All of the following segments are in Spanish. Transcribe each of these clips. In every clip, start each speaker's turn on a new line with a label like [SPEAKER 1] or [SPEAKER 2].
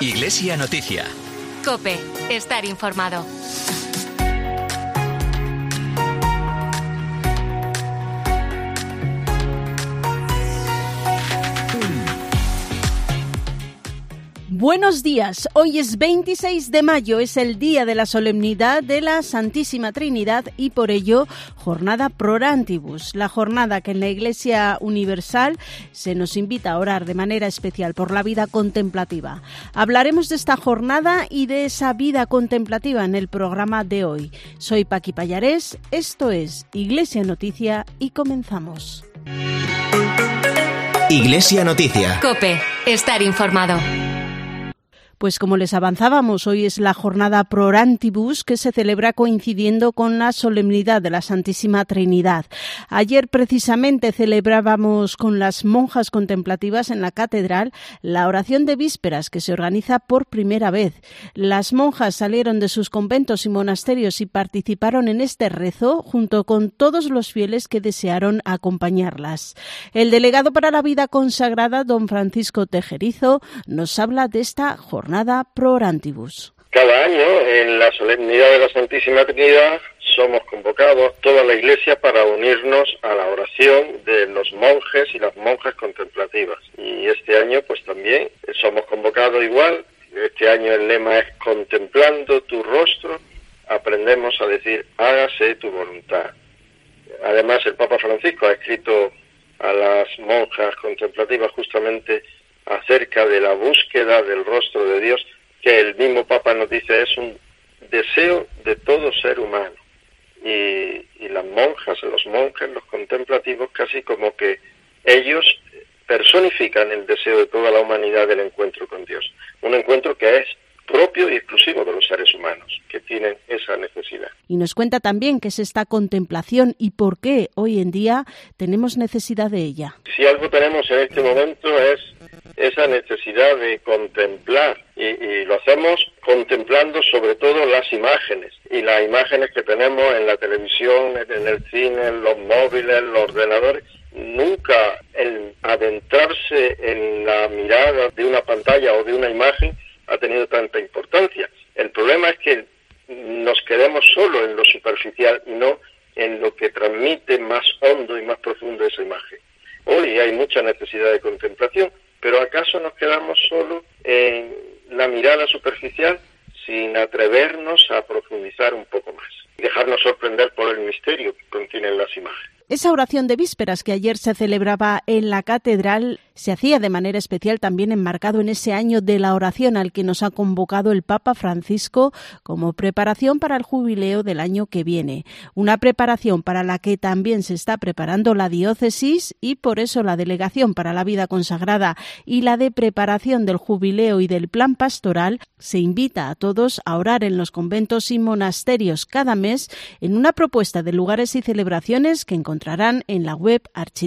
[SPEAKER 1] Iglesia Noticia.
[SPEAKER 2] COPE. Estar informado.
[SPEAKER 3] Buenos días, hoy es 26 de mayo, es el día de la solemnidad de la Santísima Trinidad y por ello jornada Pro Orantibus, la jornada que en la Iglesia Universal se nos invita a orar de manera especial por la vida contemplativa. Hablaremos de esta jornada y de esa vida contemplativa en el programa de hoy. Soy Paqui Pallarés, esto es Iglesia Noticia y comenzamos.
[SPEAKER 1] Iglesia Noticia.
[SPEAKER 2] COPE. Estar informado.
[SPEAKER 3] Pues como les avanzábamos, hoy es la jornada Pro Orantibus que se celebra coincidiendo con la solemnidad de la Santísima Trinidad. Ayer precisamente celebrábamos con las monjas contemplativas en la catedral la oración de vísperas que se organiza por primera vez. Las monjas salieron de sus conventos y monasterios y participaron en este rezo junto con todos los fieles que desearon acompañarlas. El delegado para la vida consagrada, don Francisco Tejerizo, nos habla de esta jornada Pro Orantibus.
[SPEAKER 4] Cada año, en la solemnidad de la Santísima Trinidad, somos convocados toda la Iglesia para unirnos a la oración de los monjes y las monjas contemplativas. Y este año, pues también somos convocados igual. Este año el lema es contemplando tu rostro, aprendemos a decir hágase tu voluntad. Además, el Papa Francisco ha escrito a las monjas contemplativas justamente acerca de la búsqueda del rostro de Dios, que el mismo Papa nos dice es un deseo de todo ser humano. Y las monjas, los monjes, los contemplativos, casi como que ellos personifican el deseo de toda la humanidad del encuentro con Dios. Un encuentro que es propio y exclusivo de los seres humanos, que tienen esa necesidad.
[SPEAKER 3] Y nos cuenta también qué es esta contemplación y por qué hoy en día tenemos necesidad de ella.
[SPEAKER 4] Si algo tenemos en este momento es esa necesidad de contemplar, y lo hacemos contemplando sobre todo las imágenes, y las imágenes que tenemos en la televisión, en el cine, en los móviles, en los ordenadores. Nunca el adentrarse en la mirada de una pantalla o de una imagen ha tenido tanta importancia. El problema es que nos quedemos solo en lo superficial y no en lo que transmite más hondo y más profundo esa imagen. Hoy hay mucha necesidad de contemplación, pero ¿acaso nos quedamos solo en la mirada superficial sin atrevernos a profundizar un poco más? Dejarnos sorprender por el misterio que contienen las imágenes.
[SPEAKER 3] Esa oración de vísperas que ayer se celebraba en la catedral se hacía de manera especial también enmarcado en ese año de la oración al que nos ha convocado el Papa Francisco como preparación para el jubileo del año que viene. Una preparación para la que también se está preparando la diócesis y por eso la Delegación para la Vida Consagrada y la de preparación del jubileo y del plan pastoral se invita a todos a orar en los conventos y monasterios cada mes en una propuesta de lugares y celebraciones que encontrarán en la web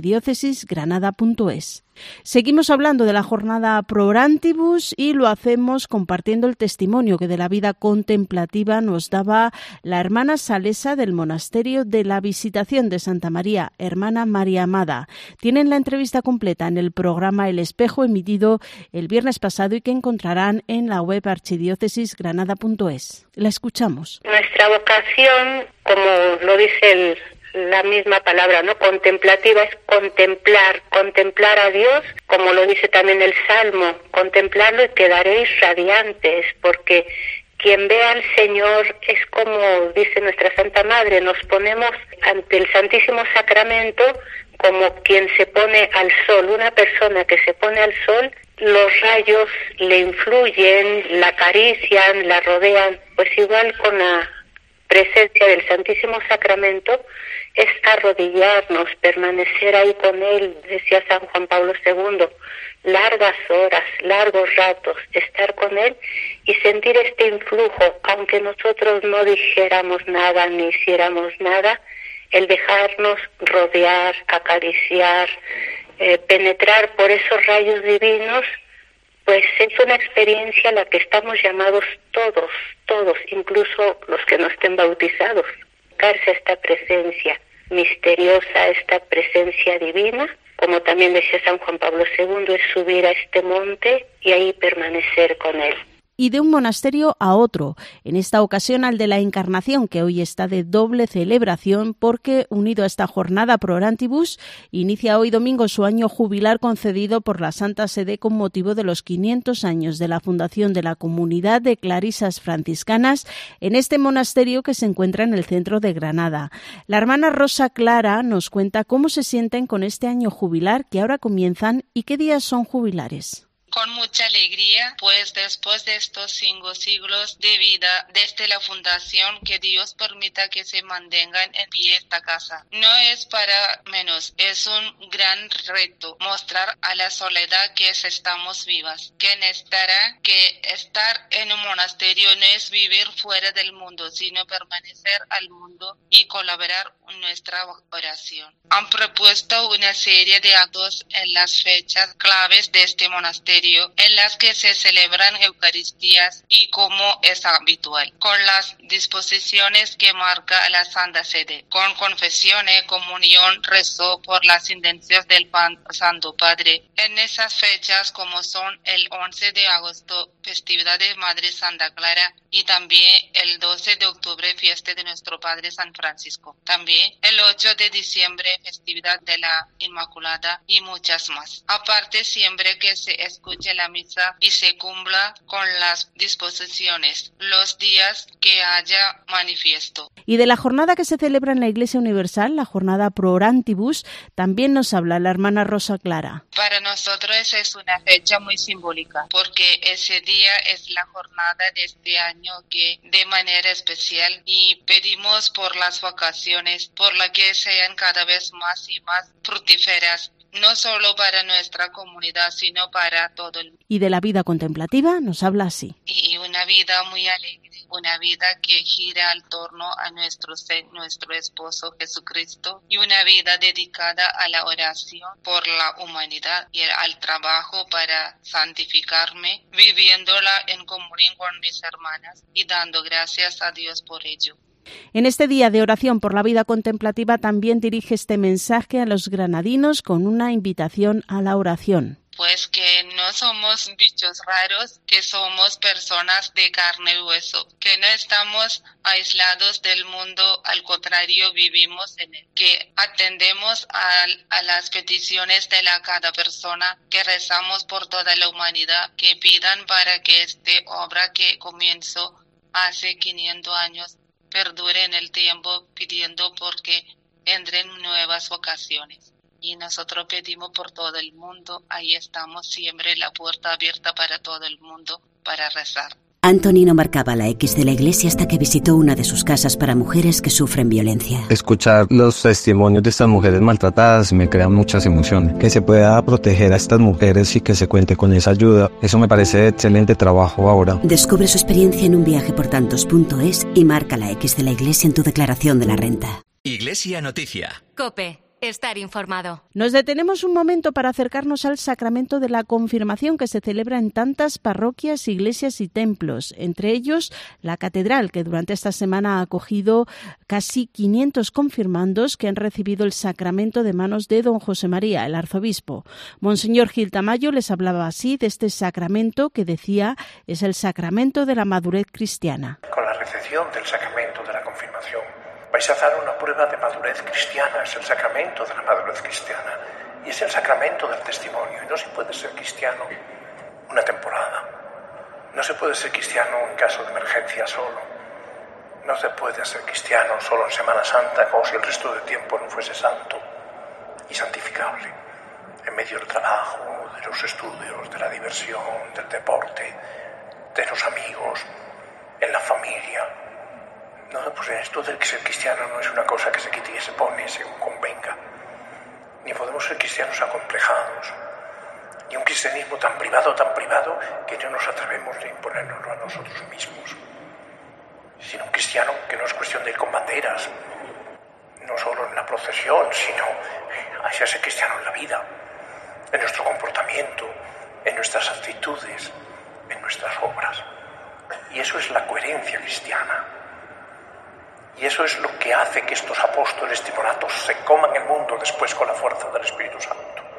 [SPEAKER 3] archidiócesisgranada.es. Seguimos hablando de la jornada Pro Orantibus y lo hacemos compartiendo el testimonio que de la vida contemplativa nos daba la hermana salesa del monasterio de la Visitación de Santa María, hermana María Amada. Tienen la entrevista completa en el programa El Espejo, emitido el viernes pasado y que encontrarán en la web archidiócesisgranada.es. La escuchamos.
[SPEAKER 5] Nuestra vocación, como lo dice la misma palabra, ¿no? Contemplativa es contemplar a Dios, como lo dice también el Salmo, contemplarlo y quedaréis radiantes, porque quien ve al Señor es como dice nuestra Santa Madre, nos ponemos ante el Santísimo Sacramento como quien se pone al sol, una persona que se pone al sol, los rayos le influyen, la acarician, la rodean, pues igual con la presencia del Santísimo Sacramento es arrodillarnos, permanecer ahí con Él, decía San Juan Pablo II, largas horas, largos ratos, estar con Él y sentir este influjo, aunque nosotros no dijéramos nada ni hiciéramos nada, el dejarnos rodear, acariciar, penetrar por esos rayos divinos, pues es una experiencia a la que estamos llamados todos, incluso los que no estén bautizados, acercarse a esta presencia misteriosa, esta presencia divina, como también decía San Juan Pablo II, es subir a este monte y ahí permanecer con él.
[SPEAKER 3] Y de un monasterio a otro, en esta ocasión al de la Encarnación, que hoy está de doble celebración porque, unido a esta jornada Pro Orantibus, inicia hoy domingo su año jubilar concedido por la Santa Sede con motivo de los 500 años de la fundación de la Comunidad de Clarisas Franciscanas en este monasterio que se encuentra en el centro de Granada. La hermana Rosa Clara nos cuenta cómo se sienten con este año jubilar que ahora comienzan y qué días son jubilares.
[SPEAKER 6] Con mucha alegría, pues después de estos 5 siglos de vida desde la fundación, que Dios permita que se mantengan en pie esta casa. No es para menos, es un gran reto mostrar a la soledad que estamos vivas, que necesitará que estar en un monasterio no es vivir fuera del mundo, sino permanecer al mundo y colaborar en nuestra oración. Han propuesto una serie de actos en las fechas claves de este monasterio, en las que se celebran Eucaristías y como es habitual, con las disposiciones que marca la Santa Sede, con confesiones, comunión, rezo por las intenciones del Santo Padre. En esas fechas, como son el 11 de agosto, festividad de Madre Santa Clara, y también el 12 de octubre, fiesta de nuestro Padre San Francisco. También el 8 de diciembre, festividad de la Inmaculada y muchas más. Aparte, siempre que se escuche la misa y se cumpla con las disposiciones, los días que haya manifiesto.
[SPEAKER 3] Y de la jornada que se celebra en la Iglesia Universal, la jornada Pro Orantibus, también nos habla la hermana Rosa Clara.
[SPEAKER 6] Para nosotros es una fecha muy simbólica, porque ese día es la jornada de este año que de manera especial, y pedimos por las vacaciones, por la que sean cada vez más y más fructíferas, no solo para nuestra comunidad, sino para todo el mundo.
[SPEAKER 3] Y de la vida contemplativa nos habla así.
[SPEAKER 6] Y una vida muy alegre, una vida que gira al torno a nuestro esposo Jesucristo, y una vida dedicada a la oración por la humanidad y al trabajo para santificarme, viviéndola en comunión con mis hermanas y dando gracias a Dios por ello.
[SPEAKER 3] En este día de oración por la vida contemplativa también dirige este mensaje a los granadinos con una invitación a la oración.
[SPEAKER 6] Pues que no somos bichos raros, que somos personas de carne y hueso, que no estamos aislados del mundo, al contrario, vivimos en él, que atendemos a las peticiones de cada persona, que rezamos por toda la humanidad, que pidan para que esta obra que comenzó hace 500 años perdure en el tiempo, pidiendo porque entren nuevas vocaciones. Y nosotros pedimos por todo el mundo, ahí estamos siempre, la puerta abierta para todo el mundo para rezar.
[SPEAKER 7] Anthony no marcaba la X de la iglesia hasta que visitó una de sus casas para mujeres que sufren violencia.
[SPEAKER 8] Escuchar los testimonios de estas mujeres maltratadas me crean muchas emociones. Que se pueda proteger a estas mujeres y que se cuente con esa ayuda, eso me parece excelente trabajo ahora.
[SPEAKER 7] Descubre su experiencia en unviajeportantos.es y marca la X de la iglesia en tu declaración de la renta.
[SPEAKER 1] Iglesia Noticia.
[SPEAKER 2] COPE. Estar informado.
[SPEAKER 3] Nos detenemos un momento para acercarnos al sacramento de la confirmación que se celebra en tantas parroquias, iglesias y templos, entre ellos la catedral, que durante esta semana ha acogido casi 500 confirmandos que han recibido el sacramento de manos de don José María, el arzobispo. Monseñor Gil Tamayo les hablaba así de este sacramento que decía es el sacramento de la madurez cristiana.
[SPEAKER 9] Con la recepción del sacramento de la confirmación vais a hacer una prueba de madurez cristiana, es el sacramento de la madurez cristiana y es el sacramento del testimonio. Y no se puede ser cristiano una temporada, no se puede ser cristiano en caso de emergencia solo, no se puede ser cristiano solo en Semana Santa como si el resto del tiempo no fuese santo y santificable, en medio del trabajo, de los estudios, de la diversión, del deporte, de los amigos, en la familia. No, pues esto del ser cristiano no es una cosa que se quite y se pone según convenga. Ni podemos ser cristianos acomplejados. Ni un cristianismo tan privado que no nos atrevemos a imponernoslo a nosotros mismos. Sino un cristiano que no es cuestión de ir con banderas, no solo en la procesión, sino hacia ser cristiano en la vida, en nuestro comportamiento, en nuestras actitudes, en nuestras obras. Y eso es la coherencia cristiana. Y eso es lo que hace que estos apóstoles timoratos se coman el mundo después con la fuerza del Espíritu Santo.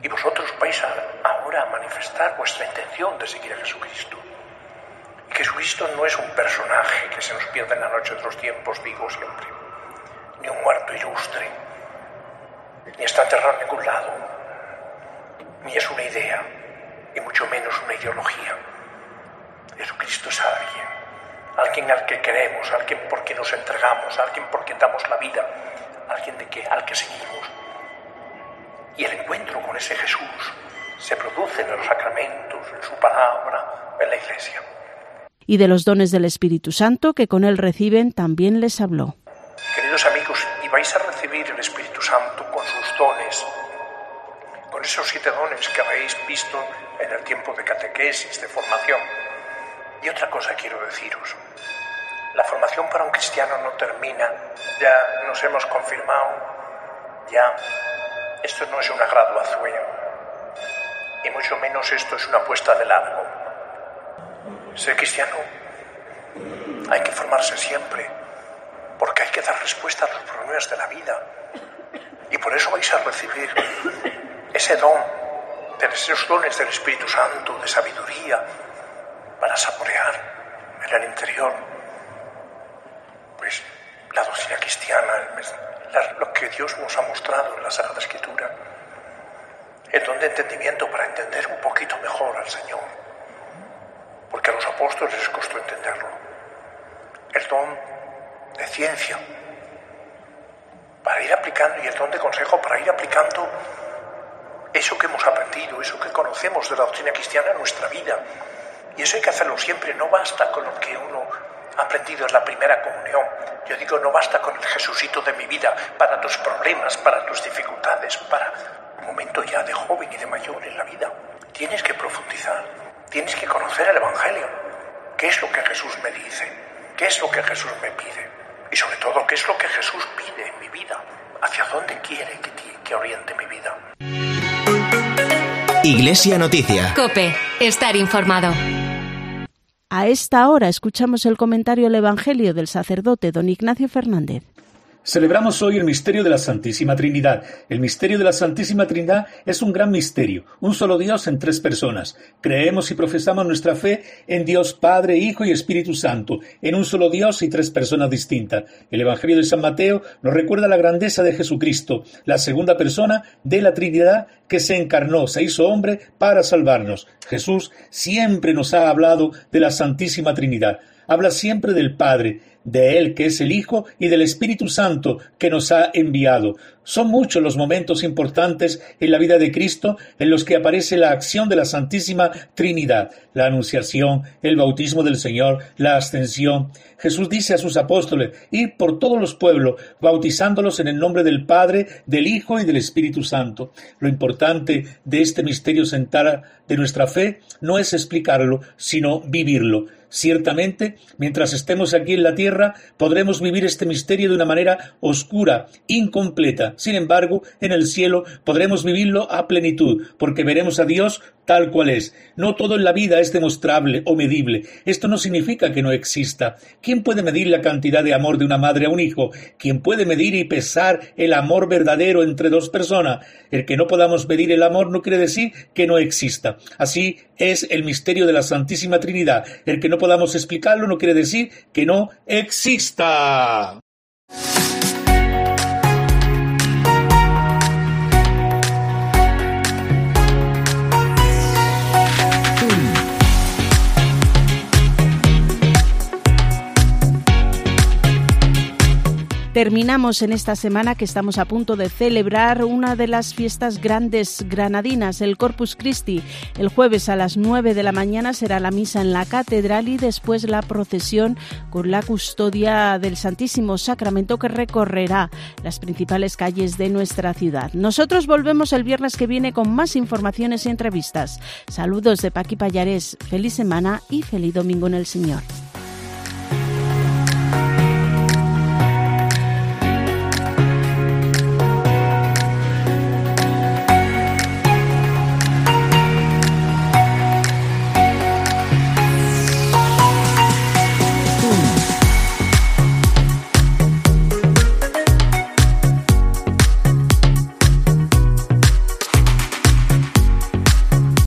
[SPEAKER 9] Y vosotros vais ahora a manifestar vuestra intención de seguir a Jesucristo. Y Jesucristo no es un personaje que se nos pierde en la noche de los tiempos, digo siempre, ni un muerto ilustre, ni está enterrado en ningún lado, ni es una idea, y mucho menos una ideología. Jesucristo es alguien al que queremos, alguien por quien nos entregamos, alguien por quien damos la vida, alguien al que seguimos. Y el encuentro con ese Jesús se produce en los sacramentos, en su palabra, en la Iglesia.
[SPEAKER 3] Y de los dones del Espíritu Santo que con él reciben también les habló.
[SPEAKER 9] Queridos amigos, y vais a recibir el Espíritu Santo con sus dones, con esos 7 dones que habéis visto en el tiempo de catequesis, de formación. Y otra cosa quiero deciros. La formación para un cristiano no termina, ya nos hemos confirmado, ya esto no es una graduación, y mucho menos esto es una apuesta de largo. Ser cristiano hay que formarse siempre, porque hay que dar respuesta a los problemas de la vida. Y por eso vais a recibir ese don, esos dones del Espíritu Santo, de sabiduría, para saborear en el interior pues la doctrina cristiana, lo que Dios nos ha mostrado en la Sagrada Escritura, el don de entendimiento para entender un poquito mejor al Señor, porque a los apóstoles les costó entenderlo, el don de ciencia para ir aplicando, y el don de consejo para ir aplicando eso que hemos aprendido, eso que conocemos de la doctrina cristiana en nuestra vida. Y eso hay que hacerlo siempre, no basta con lo que uno ha aprendido en la primera comunión. Yo digo, no basta con el Jesucito de mi vida para tus problemas, para tus dificultades, para un momento ya de joven y de mayor en la vida. Tienes que profundizar, tienes que conocer el Evangelio. ¿Qué es lo que Jesús me dice? ¿Qué es lo que Jesús me pide? Y sobre todo, ¿qué es lo que Jesús pide en mi vida? ¿Hacia dónde quiere que oriente mi vida?
[SPEAKER 1] Iglesia Noticia.
[SPEAKER 2] COPE. Estar informado.
[SPEAKER 3] A esta hora escuchamos el comentario al Evangelio del sacerdote don Ignacio Fernández.
[SPEAKER 10] Celebramos hoy el misterio de la Santísima Trinidad. El misterio de la Santísima Trinidad es un gran misterio, un solo Dios en 3 personas. Creemos y profesamos nuestra fe en Dios Padre, Hijo y Espíritu Santo, en un solo Dios y 3 personas distintas. El Evangelio de San Mateo nos recuerda la grandeza de Jesucristo, la segunda persona de la Trinidad que se encarnó, se hizo hombre para salvarnos. Jesús siempre nos ha hablado de la Santísima Trinidad. Habla siempre del Padre, de Él que es el Hijo y del Espíritu Santo que nos ha enviado. Son muchos los momentos importantes en la vida de Cristo en los que aparece la acción de la Santísima Trinidad, la Anunciación, el bautismo del Señor, la ascensión. Jesús dice a sus apóstoles: id por todos los pueblos, bautizándolos en el nombre del Padre, del Hijo y del Espíritu Santo. Lo importante de este misterio central de nuestra fe no es explicarlo, sino vivirlo. Ciertamente, mientras estemos aquí en la tierra, podremos vivir este misterio de una manera oscura, incompleta. Sin embargo, en el cielo podremos vivirlo a plenitud, porque veremos a Dios tal cual es. No todo en la vida es demostrable o medible. Esto no significa que no exista. ¿Quién puede medir la cantidad de amor de una madre a un hijo? ¿Quién puede medir y pesar el amor verdadero entre 2 personas? El que no podamos medir el amor no quiere decir que no exista. Así es el misterio de la Santísima Trinidad. El que no podamos explicarlo no quiere decir que no exista.
[SPEAKER 3] Terminamos en esta semana que estamos a punto de celebrar una de las fiestas grandes granadinas, el Corpus Christi. El jueves a las 9 de la mañana será la misa en la catedral y después la procesión con la custodia del Santísimo Sacramento que recorrerá las principales calles de nuestra ciudad. Nosotros volvemos el viernes que viene con más informaciones y entrevistas. Saludos de Paqui Pallarés, feliz semana y feliz domingo en el Señor.